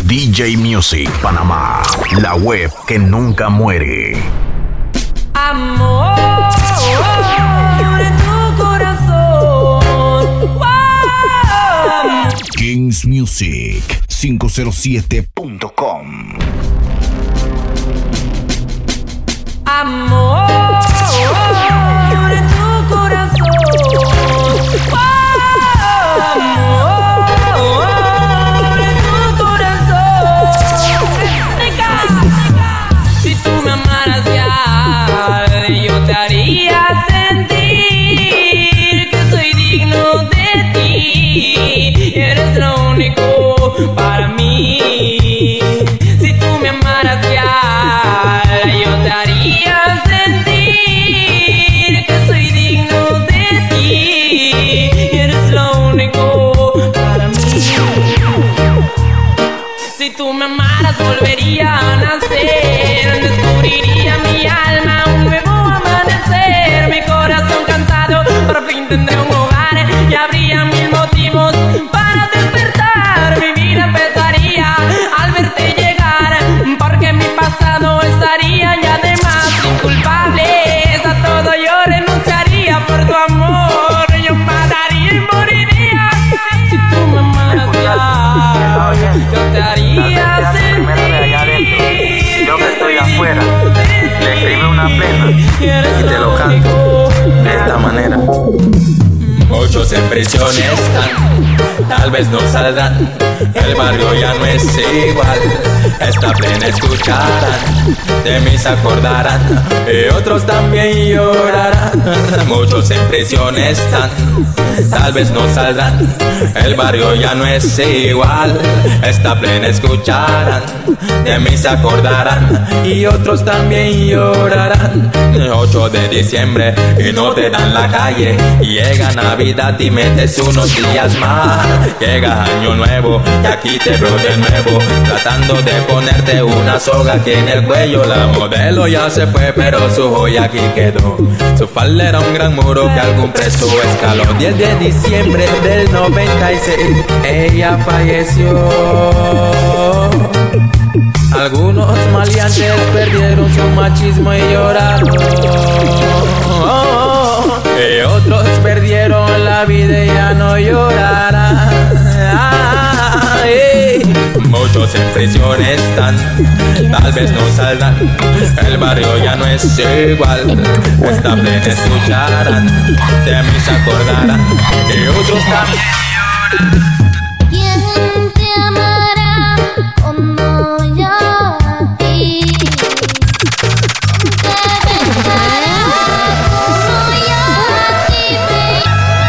DJ Music Panamá, la web que nunca muere. Amor en tu corazón. Wow. Kings Music 507.com. Amor en tu corazón. Wow. Amor en tu corazón. Si tú me amaras ya, yo te haría sentir que soy digno de ti. Eres lo único para mí. Si tú me amaras ya, yo te haría sentir que soy digno de ti. Eres lo único para mí. Si tú me amaras, volvería a nacer. Descubriría mi alma, un nuevo amanecer. Mi corazón cansado, por fin tendré un hogar. Y habría mil motivos para despertar. Mi vida empezaría al verte llegar, porque mi pasado estaría ya de más. Inculpables, a todo yo renunciaría por tu amor. Yo mataría y moriría. Si tú me amaras ya, yo te haría sentir. Yo que estoy afuera, le escribe una pena y te lo canto de esta manera. Muchos en prisión están, tal vez no saldrán. El barrio ya no es igual, esta plena escucharán, de mí se acordarán y otros también llorarán. Muchos en prisión están, tal vez no saldrán. El barrio ya no es igual, esta plena escucharán, de mí se acordarán y otros también llorarán. 8 de diciembre y no te dan la calle, llega Navidad y metes unos días más. Llega Año Nuevo y aquí te veo de nuevo, tratando de ponerte una soga aquí en el cuello. La modelo ya se fue pero su joya aquí quedó, su falda era un gran muro que algún preso escaló. 10 de diciembre del 96 ella falleció. Algunos maleantes perdieron su machismo y lloraron, y otros perdieron la vida y ya no llorarán. Muchos en prisión están, tal vez no saldrán. El barrio ya no es igual, esta plena escucharán, de mí se acordarán y otros también llorarán. ¿Quién te amará como yo a ti? ¿Quién te besará como yo a ti, baby?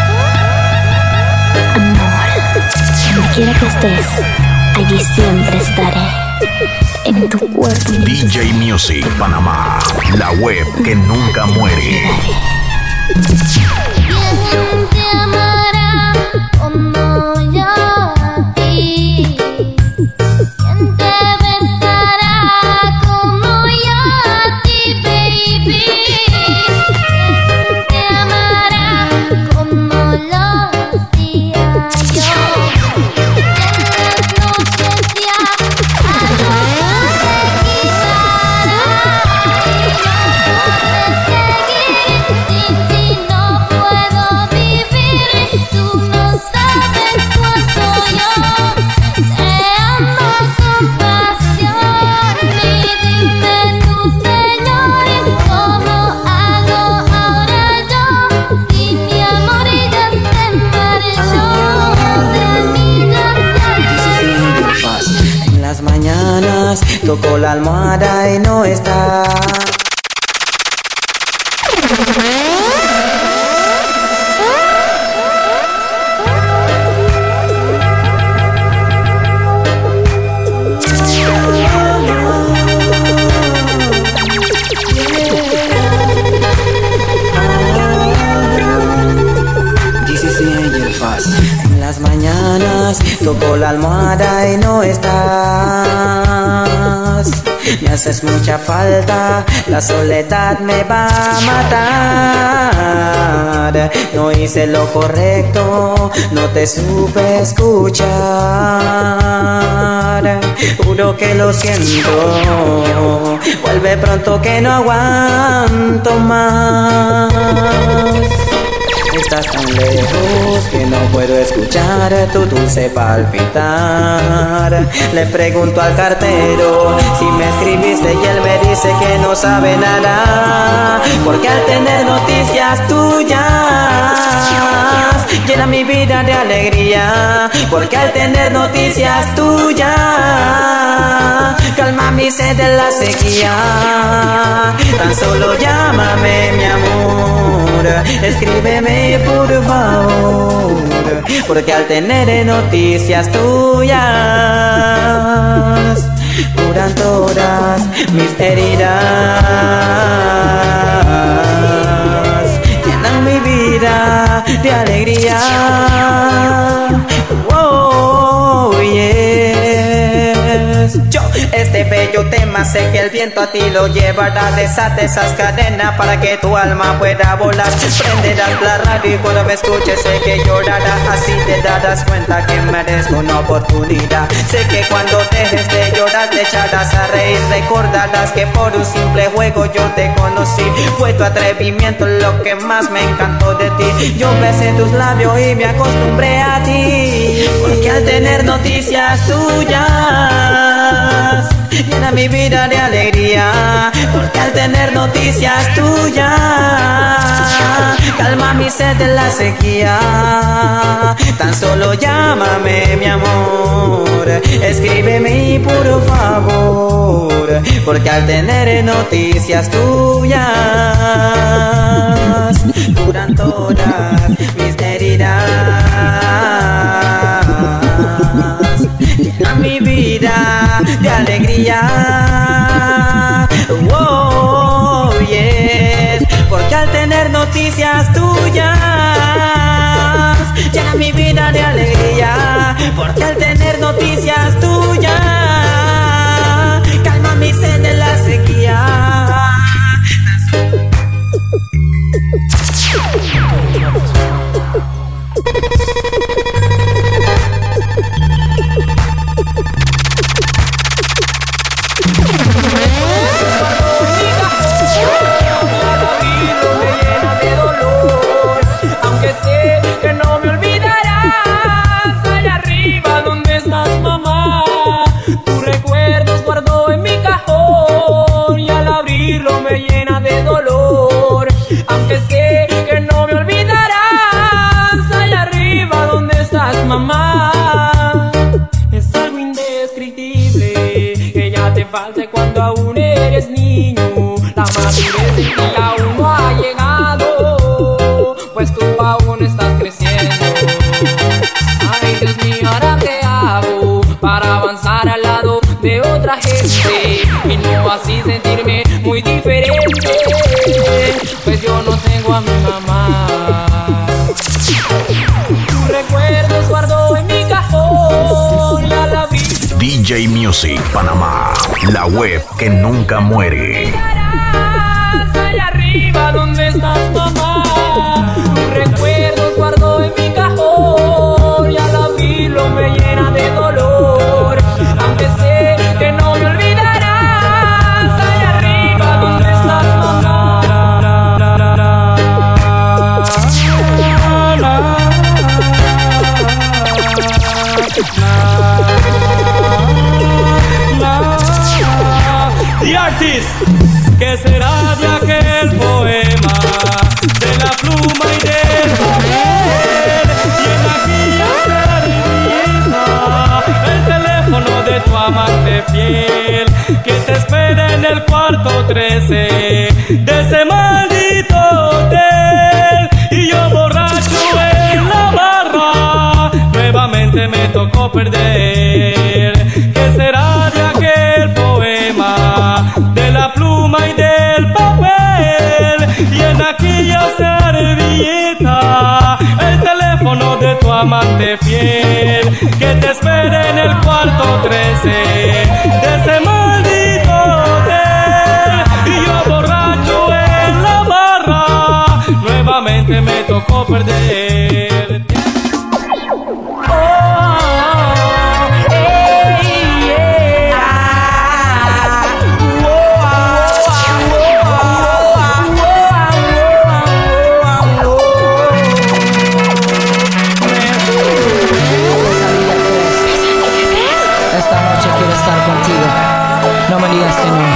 Amor, donde quiera que estés, allí siempre estaré, en tu cuerpo. DJ Music Panamá, la web que nunca muere. ¿Quién te amará como yo a ti? ¿Quién te besará como yo a ti, baby? ¿Quién te amará como lo hacía yo? En las noches ya algo se quitará y no puedes seguir sin ti, no puedo vivir. Tú no sabes cuánto yo te amo con pasión. Y dime tú, Señor, ¿cómo hago ahora yo si mi amor ya se marchó de mi vida? En las mañanas toco la almohada y no está. En las mañanas toco la almohada y no estás. Me haces mucha falta, la soledad me va a matar. No hice lo correcto, no te supe escuchar. Juro que lo siento. Vuelve pronto que no aguanto más. Estás tan lejos que no puedo escuchar tu dulce palpitar. Le pregunto al cartero si me escribiste y él me dice que no sabe nada, porque al tener noticias tuyas llena mi vida de alegría, porque al tener noticias tuyas calma mi sed de la sequía. Tan solo llámame mi amor, escríbeme por favor, porque al tener noticias tuyas curan todas mis heridas, llenan mi vida de alegría. Oh, yes. Yo, este bello tema, sé que el viento a ti lo llevará. Desate esas cadenas para que tu alma pueda volar. Prenderás la radio y cuando me escuches sé que llorarás. Así te darás cuenta que merezco una oportunidad. Sé que cuando dejes de llorar te echarás a reír. Recordarás que por un simple juego yo te conocí. Fue tu atrevimiento lo que más me encantó de ti. Yo besé tus labios y me acostumbré a ti, porque al tener noticias tuyas llena mi vida de alegría, porque al tener noticias tuyas calma mi sed de la sequía. Tan solo llámame mi amor, escríbeme por favor, porque al tener noticias tuyas curan todas mis heridas, llena mi vida de alegría. Oh, yes. Porque al tener noticias tuyas llena mi vida de alegría, porque al tener noticias tuyas calma mi sed de la sequía. Me llena de dolor, aunque sé que no me olvidarás. Allá arriba donde estás, mamá, es algo indescriptible que ya te falta cuando aún eres niño. La madurez en ti aún no ha llegado, pues tú aún estás creciendo. Ay, Dios mío, ¿ahora qué hago para avanzar al lado de otra gente y no así sentirme muy diferente? Pues yo no tengo a mi mamá. Tus recuerdos guardo en mi cajón, ya la vi. DJ Music Panamá, la web que nunca muere. Allá arriba donde estás, mamá. Tus recuerdos guardo en mi cajón, ya la vi, lo me llena de dolor, aunque sé que no me olvidarás. Allá arriba donde estás, mamá. The Artist. ¿Qué será de aquel poema, de la pluma y del papel? Y en aquella servilleta el teléfono de tu amante fiel, que te espera en el cuarto 13 de ese maldito hotel. Y yo borracho en la barra, nuevamente me tocó perder. ¿Qué será de aquel poema, de la pluma y del papel? Y en aquella servilleta el teléfono de tu amante fiel, que te espera en el cuarto 13 de ese maldito hotel. Y yo borracho en la barra, nuevamente me tocó perder. Oh, hey, yeah. digas que no.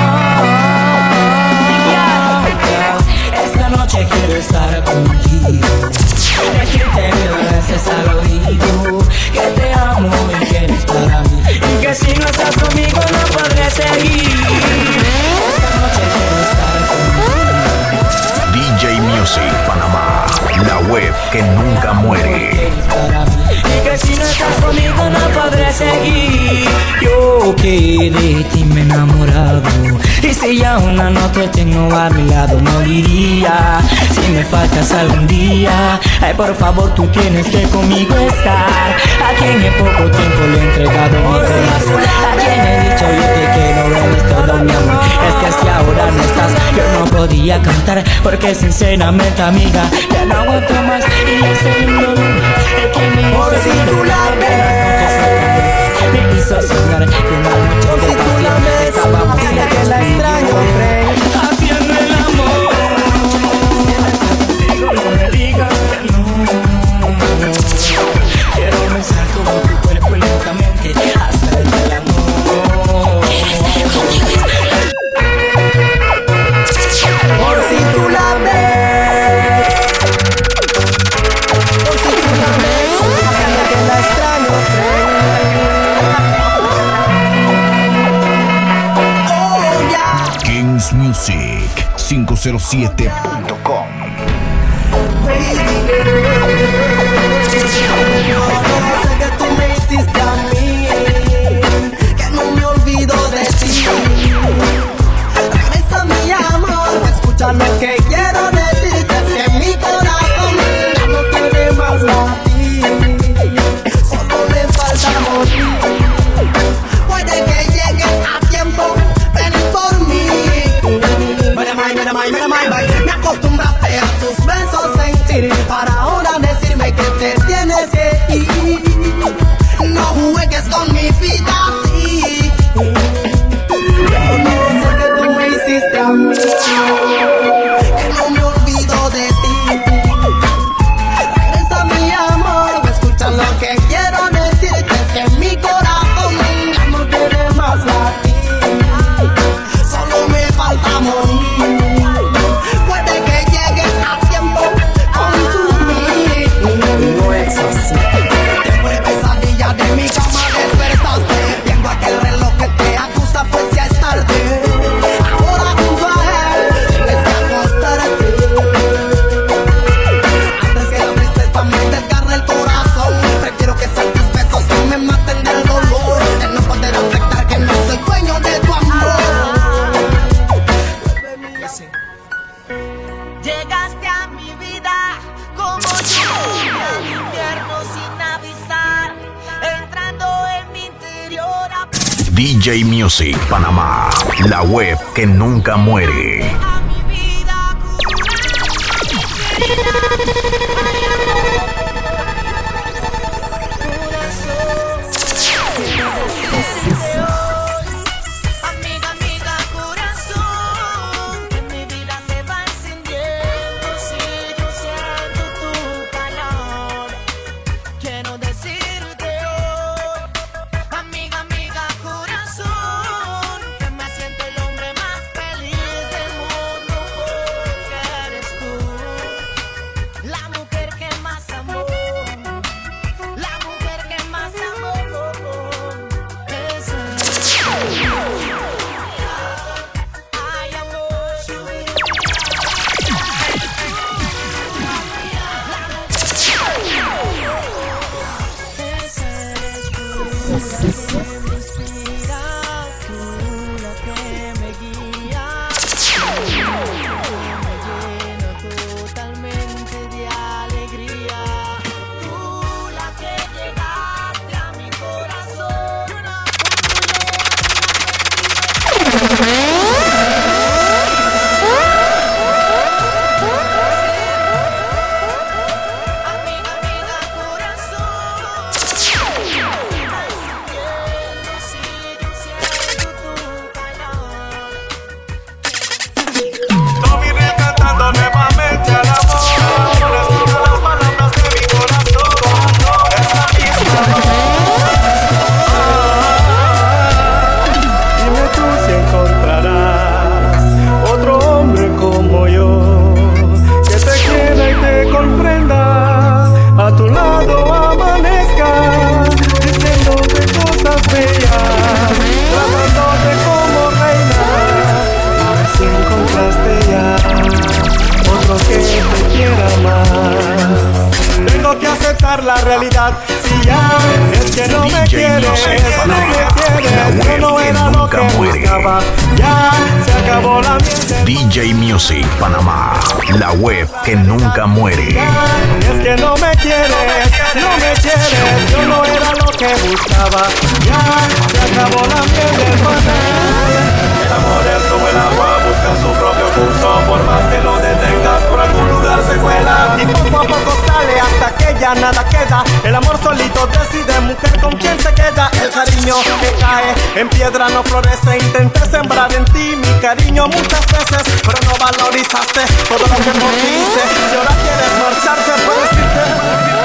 Esta noche quiero estar contigo, decirte 1000 veces al oído que te amo y que eres para mí, y que si no estás conmigo no podré seguir. Esta noche quiero estar contigo. DJ Music Panamá, la web que nunca muere. Y que si no estás conmigo no podré seguir. Yo que de ti me he enamorado, y si ya una noche tengo a mi lado moriría. Si me faltas algún día, ay por favor tú tienes que conmigo estar. A quien en poco tiempo le he entregado mi corazón, a quien he dicho yo te quiero, eres todo mi amor. Es que si ahora no estás yo no podía cantar, porque sinceramente amiga ya no aguanto más. Y ese lindo lugar el que me hizo titular me hizo soñar que una noche de pasión estábamos que la extraño haciendo el amor. No me digas que no. Quiero besar todo tu cuerpo lentamente hasta el amor. Por si tú la ves, por si tú la ves, que la extraño. Kings Music 507.com. Sé que tú me hiciste a mí, que no me olvido de ti. Regresa mi amor, escucha lo que quiero decirte, es que mi corazón ya no tiene más latir, solo me falta morir. Puede que llegues a tiempo, ven por mí. Me acostumbraste a tus besos sentir, para ahora decirme que te tienes que ir. No juegues con mi vida así. Yo no sé que tú me hiciste a mí, que no me olvido de ti. Regresa mi amor, escucha lo que quiero decirte, es que mi corazón ya no tiene más latir, solo me falta morir. Puede que llegues a tiempo con tu mí. No es así. Siempre pesadilla de mi cama despertaste, viendo aquel reloj que te acusa, pues ya es tarde. Ahora junto a él tienes que acostarte, antes que la tristeza me desgarre el corazón. Prefiero que sean tus besos que me maten del dolor, de no poder aceptar que no soy dueño de tu amor. Llegaste a mi vida como lluvia en invierno sin avisar, entrando en mi interior a DJ Music Panamá, la web que nunca muere. mi vida. Amiga, amiga, corazón, que mi vida se va encendiendo si yo siento tu calor. Quiero decirte hoy, amiga, amiga, corazón, que me siento el hombre más feliz del mundo, porque eres tú, la mujer que más amó, la mujer que más amó. Ay, amor, totalmente de alegría, tú la que llegaste a mi corazón. Amiga, amiga, corazón, si yo siento tu calor. Tommy rescatando nuevamente al amor. Escucha las palabras de mi corazón. Esa misma. Dime tú si encontraste muere. Ya se acabó la miel. DJ Music Panamá, la web que nunca muere. Es que no me quieres, yo no era lo que buscaba. Ya se acabó la miel del panal. El amor es como el agua, busca su propio curso. Por más que lo detengas, por algún lugar se cuela. Y poco a poco sale hasta que ya nada queda. El amor solito decide, mujer, con quién se queda. El cariño que cae en piedra no florece. Intenté sembrar en ti mi cariño muchas veces, pero no valorizaste todo lo que por ti hice. Si ahora quieres marcharte, puedes irte.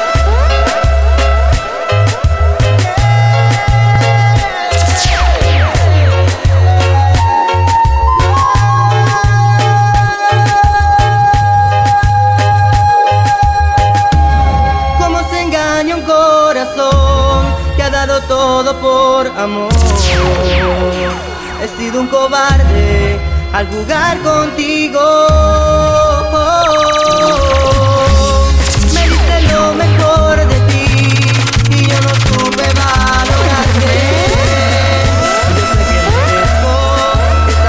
Todo por amor. He sido un cobarde al jugar contigo. Me diste lo mejor de ti y yo no supe valorarte. Yo sé que merezco esta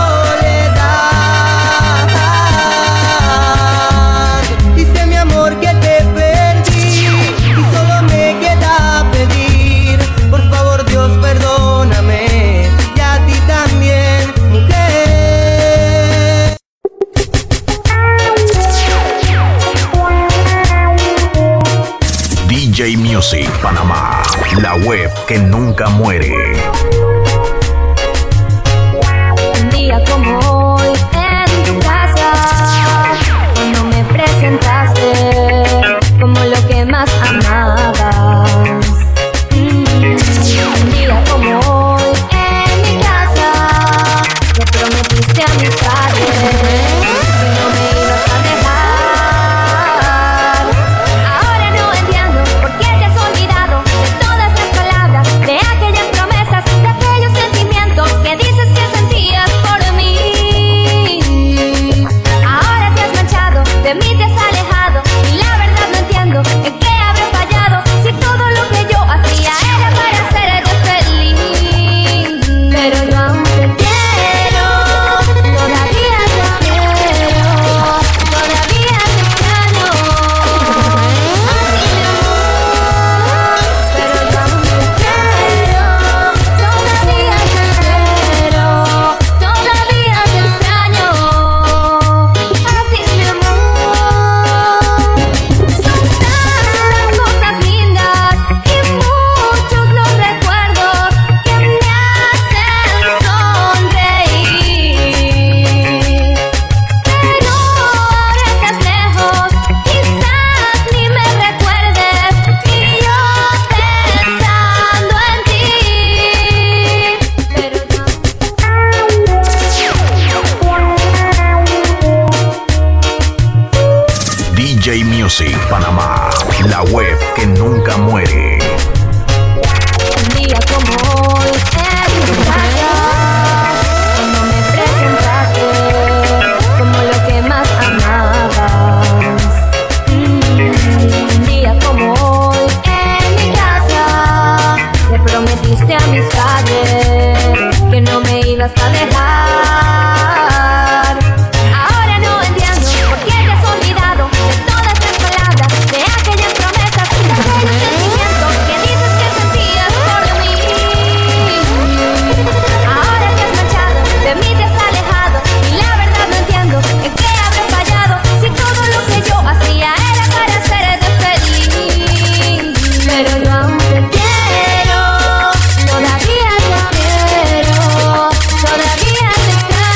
soledad. Dice mi amor que te perdí y solo me queda pedir. Por favor, Dios, perdóname, y a ti también, mujer. DJ Music Panamá, la web que nunca muere. Un día como hoy en tu casa, cuando me presentaste como lo que más amabas. Un día como hoy en mi casa, le prometiste a mis padres que no me ibas a dejar. Ahora no entiendo por qué te has olvidado de todas las palabras, de aquellas promesas, de aquellos sentimientos que dices que sentías por mí. Ahora te has marchado, de mí te has alejado, y la verdad no entiendo en qué habré fallado, si todo lo que yo hacía era para hacerte feliz. Pero yo aún te quiero, todavía te quiero, todavía te extraño. Así mi amor, pero yo aún te quiero, todavía te quiero, todavía te extraño. Así mi amor. Son tantas cosas lindas y muchos los recuerdos que me hacen sonreír. Pero ahora estás lejos, quizás ni me recuerdes, y yo pensando en ti. Pero DJ Music Panamá, la web que nunca muere. un día como hoy en tu casa, cuando me presentaste como lo que más amabas. Un día como hoy en mi casa, le prometiste a mis padres que no me ibas a dejar. Ahora no entiendo por qué te has olvidado de todas las palabras, de aquellas promesas, de aquellos sentimientos que dices que sentías por mí. Ahora te has marchado, de mí te has alejado, y la verdad no entiendo en qué habré fallado, si todo lo que yo hacía era para hacerte feliz. Pero yo aún te quiero, todavía te quiero, todavía te extraño.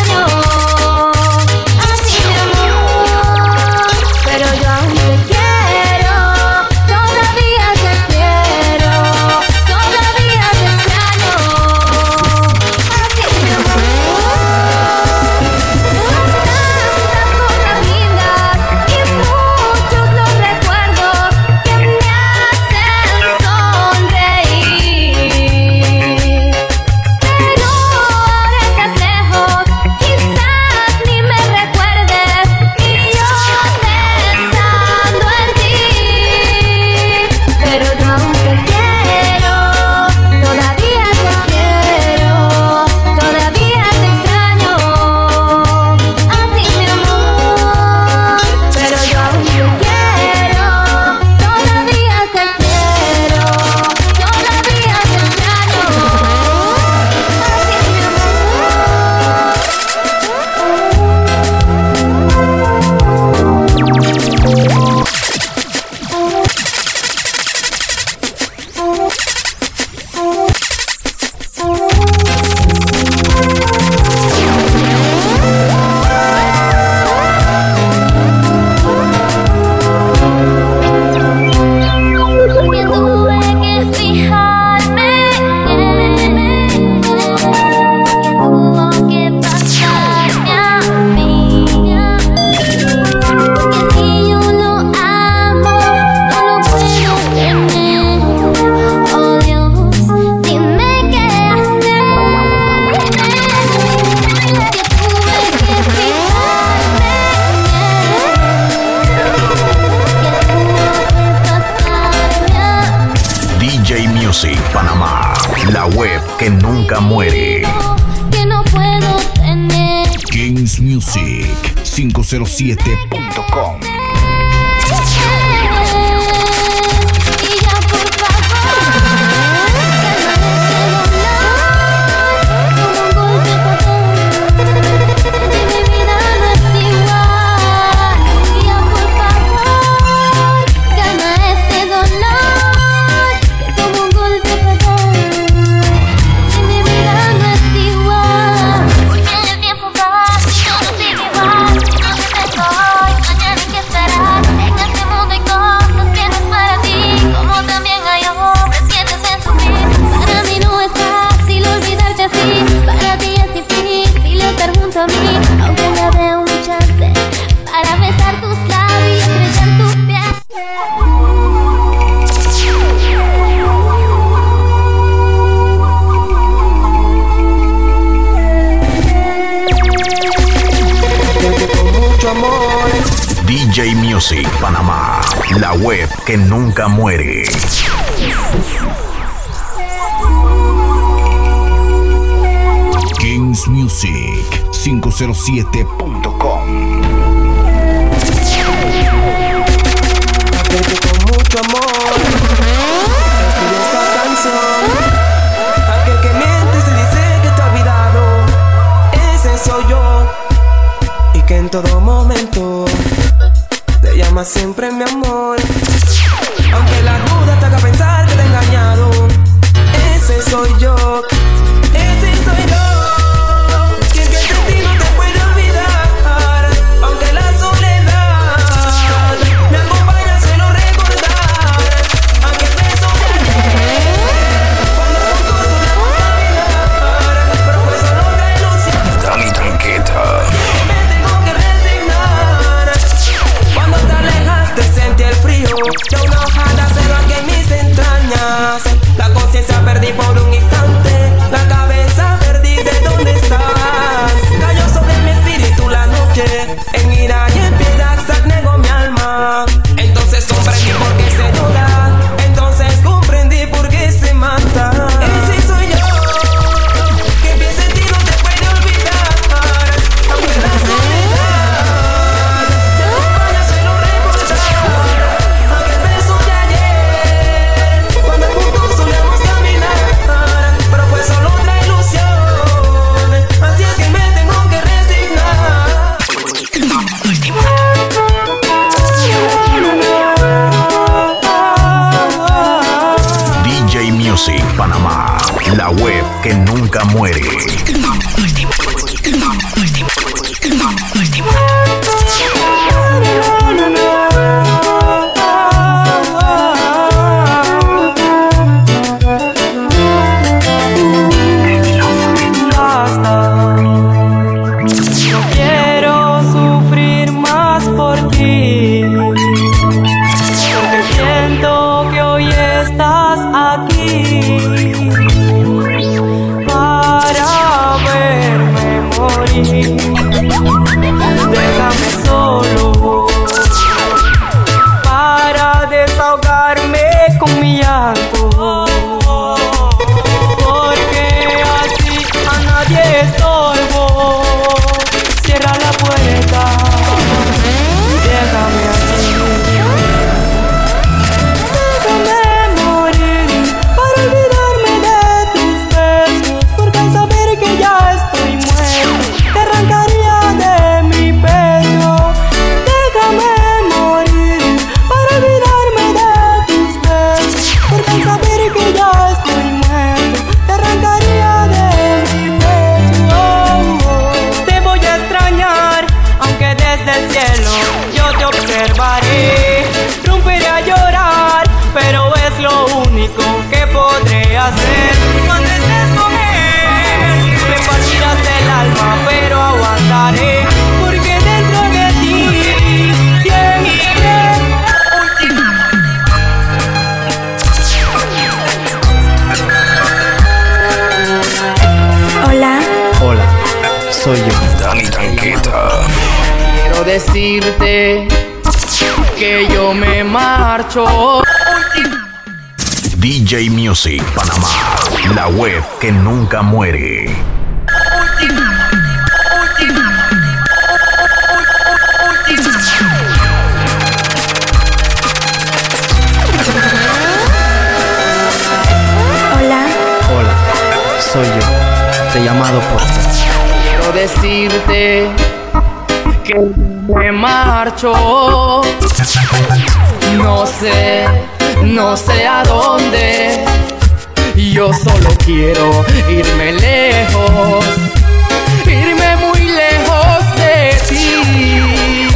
que nunca muere. Que no puedo tener. Kings Music 507.com. Y ya por favor, como un golpe fatal. Mi vida no es igual. Y ya por favor, calma este dolor, que como un golpe fatal. Mi vida no es igual. Porque el tiempo pasa y todo sigue igual. No sé de hoy, mañana hay que esperar. En este mundo hay cosas que no es para ti, como también hay hombres que te hacen sufrir. Para mí no es fácil olvidarte así. Para ti es difícil estar junto a mí. Aunque me dé un chance para besar tus labios y estrechar tus pies. Con mucho amor. DJ Music Panamá, la web que nunca muere. Kings Music 507.com. Con mucho amor. Escribí esta canción. Aquel que miente se dice que te ha olvidado. Ese soy yo. Y que en todo momento te llama siempre mi amor. Aunque la duda te haga pensar que te he engañado. Ese soy yo. Ese soy yo. Quien que sin ti no te puede olvidar. Aunque la soledad me acompaña, suelo recordar aquel beso de ayer. Cuando juntos solíamos caminar, pero fue solo una ilusión. Dani Tanqueta. Me tengo que resignar. Cuando te alejaste sentí el frío de una hoja de acero aquí en mis entrañas. La conciencia perdí por un instante, la cabeza perdí de dónde estás. Cayó sobre mi espíritu la noche, en ira y en piedad negó mi alma. Entonces comprendí por qué se llora, entonces comprendí por qué se mata. Ese soy yo, que piensa en ti no te puede olvidar. Aunque la soledad te acompaña, suelo recordar aquel beso de ayer. Cuando juntos solíamos caminar, pero fue solo otra ilusión. Así es que me tengo que resignar. DJ Music Panamá, la web que nunca muere. No quiero sufrir más por ti, porque siento que hoy estás aquí para verme morir. Déjame solo para desahogarme con mi llanto, porque así a nadie estorbo. Cierra la puerta y déjame aquí. Déjame morir para olvidarme de tus besos, porque al saber que ya estoy muerto te arrancaría de mi pecho. Déjame morir para olvidarme de tus besos, porque al saber que ya estoy muerto te arrancaría de mi pecho. Te voy a extrañar, aunque desde el cielo yo te observaré. Romperé a llorar, pero es lo único que podré hacer. Cuando estés con él, me partirás el alma, pero aguantaré, porque dentro de ti siempre. Hola, Hola, soy yo. Dani Tanqueta. Quiero decirte que yo me marcho. DJ Music Panamá, la web que nunca muere. Hola. Hola, soy yo. Te he llamado por ti. Quiero decirte que me marcho. No sé a dónde. Yo solo quiero irme lejos, irme muy lejos de ti.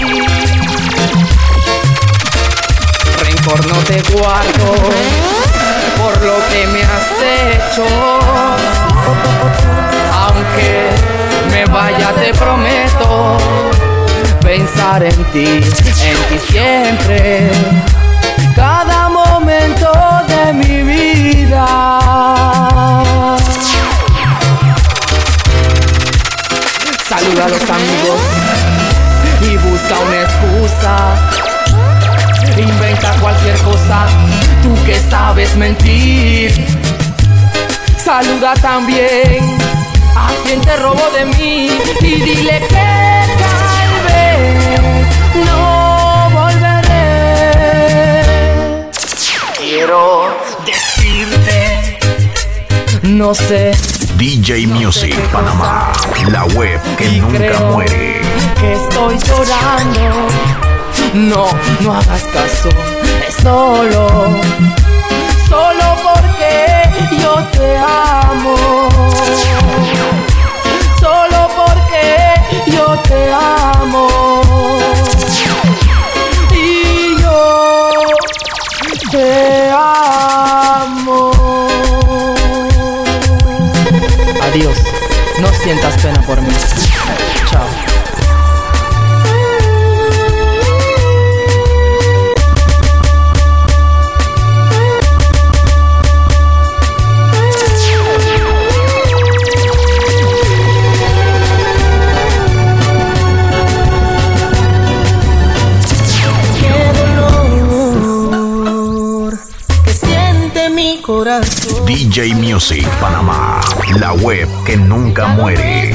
Rencor no te guardo por lo que me has hecho. Aunque me vaya te prometo pensar en ti siempre, cada momento de mi vida. Saluda a los amigos y busca una excusa. Inventa cualquier cosa, tú que sabes mentir. Saluda también a quien te robó de mí y dile que tal vez no volveré. Quiero decirte, no sé. DJ Music Panamá, la web que nunca muere. Que estoy llorando. No hagas caso, es solo porque yo te amo. Solo porque yo te amo. Y yo te amo. Adiós, no sientas pena por mí. Chao. DJ Music Panamá, la web que nunca muere.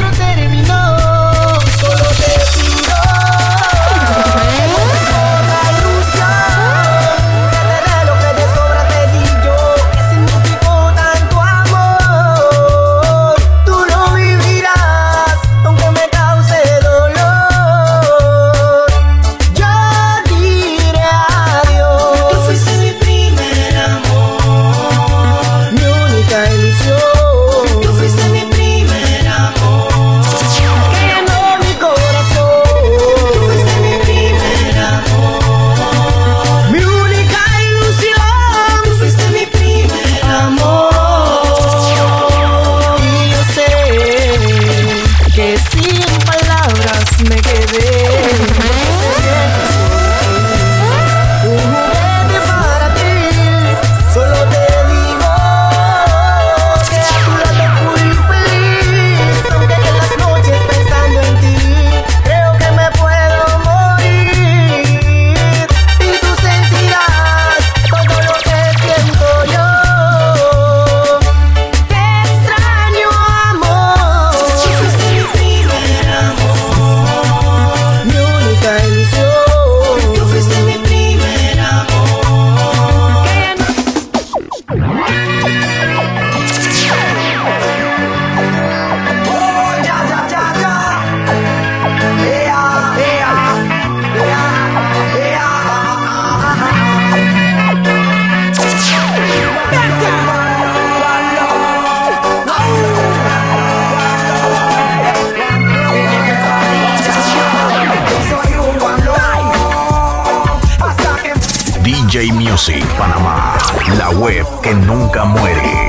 DJ Music Panamá, la web que nunca muere.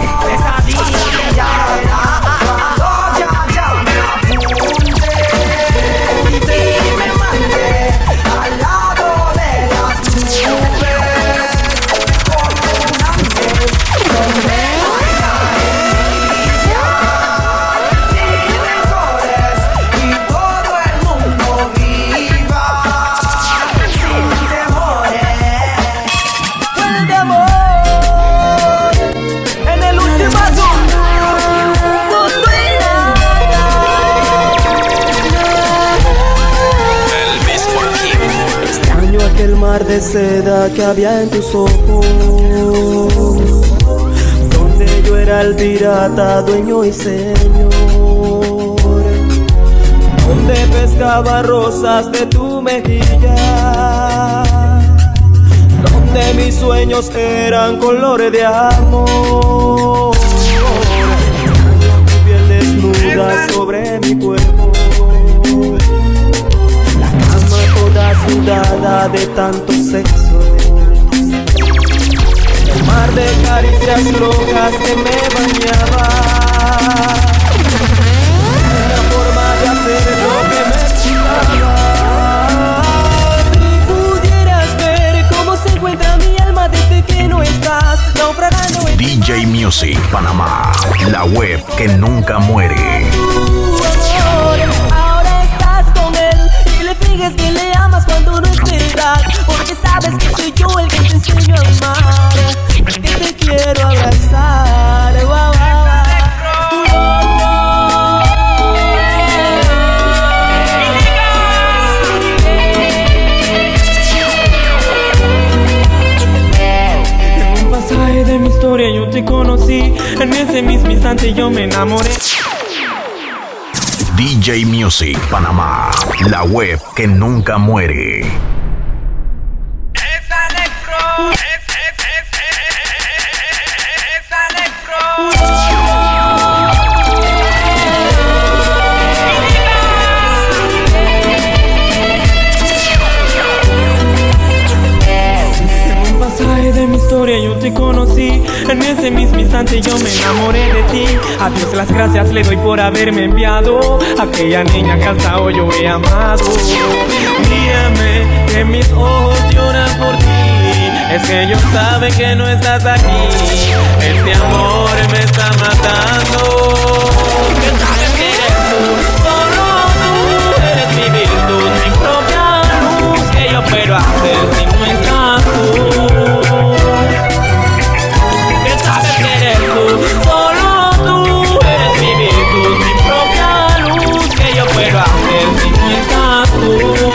amor. mar de seda que había en tus ojos, donde yo era el pirata, dueño y señor, donde pescaba rosas de tu mejilla, donde mis sueños eran colores de amor. Extraño tu piel desnuda sobre mi cuerpo, la cama toda sudada de tanto sexo, el mar de caricias locas que me bañaba, la forma de hacer lo que me excitaba. Si pudieras ver cómo se encuentra mi alma desde que no estás, naufragando en DJ Music Panamá, la web que nunca muere. Ahora estás con él y le finges que le amas cuando no es verdad, porque sabes que soy yo el que te enseño a amar, que te quiero abrazar. Wow, En un pasaje de mi historia yo te conocí, en ese mismo instante yo me enamoré. DJ Music Panamá, la web que nunca muere. Yo te conocí, en ese mismo instante yo me enamoré de ti. A Dios las gracias le doy por haberme enviado, aquella niña que hasta hoy yo he amado. Mírame, que mis ojos lloran por ti, es que ellos saben que no estás aquí. Este amor me está matando. ¿Qué sabes que eres tú? Solo tú eres mi virtud, mi propia luz. ¿Qué yo puedo hacer si no estás tú? Solo tú eres mi virtud, mi propia luz. ¿Qué yo puedo hacer si no estás tú?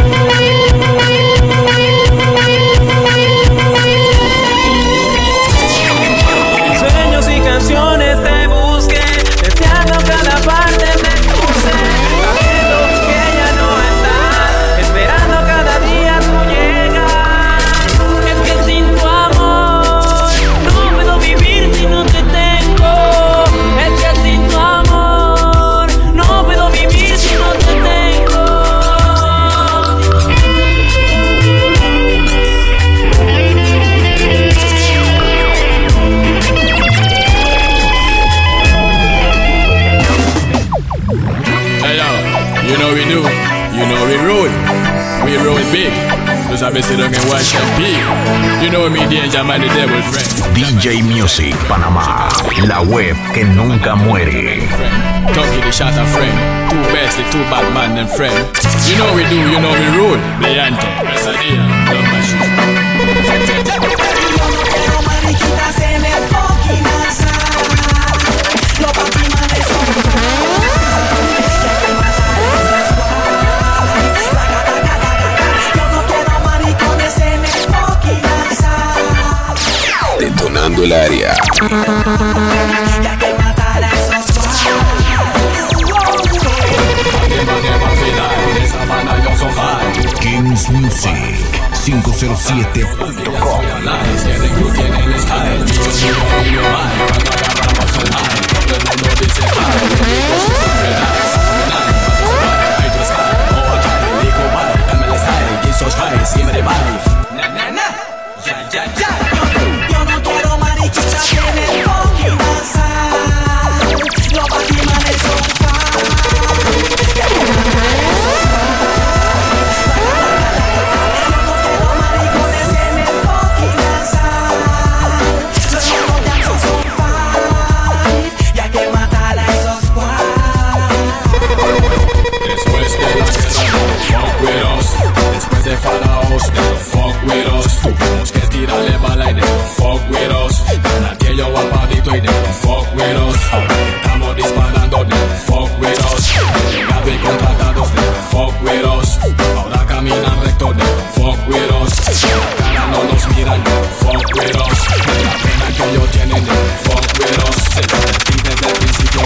Sueños y canciones te busqué, deseando cada parte me puse, sabiendo que ya no estás, esperando cada día tu llegar. Es que sin tu amor no puedo vivir si no te tengo. Es que sin tu amor no puedo vivir si no te tengo. Hey yo, you know we do, you know we roll big. Just have to sit down and watch champagne. You know me, Danger Man, the devil friend. DJ Music Panamá, la web que nunca muere. Tucky the shot a friend, two best, the two bad man and friend. You know we do, you know we roll. Brillante, Besadilla, love my shoes. Mariquitas en el fucking asa, los papimanes son detonando el área. ya que matar a esos Kings Music 507.com. Yo no quiero mariquitas en el fucking asa, los papimanes son ya que matar a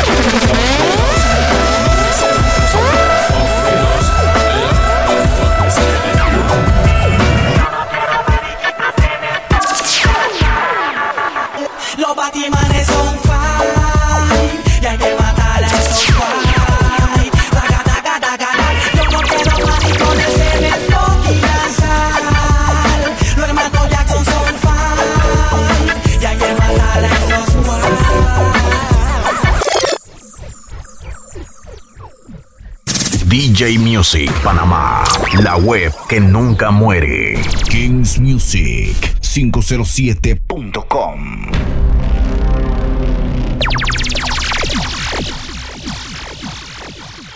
Los batimanes son fine y hay que matar a esos guay. Taca, taca, taca, yo no quiero maricones en el fucking danzar. Los hermanos Jackson son fine y hay que matar a esos guay. DJ Music Panamá, la web que nunca muere. Kingsmusic507.com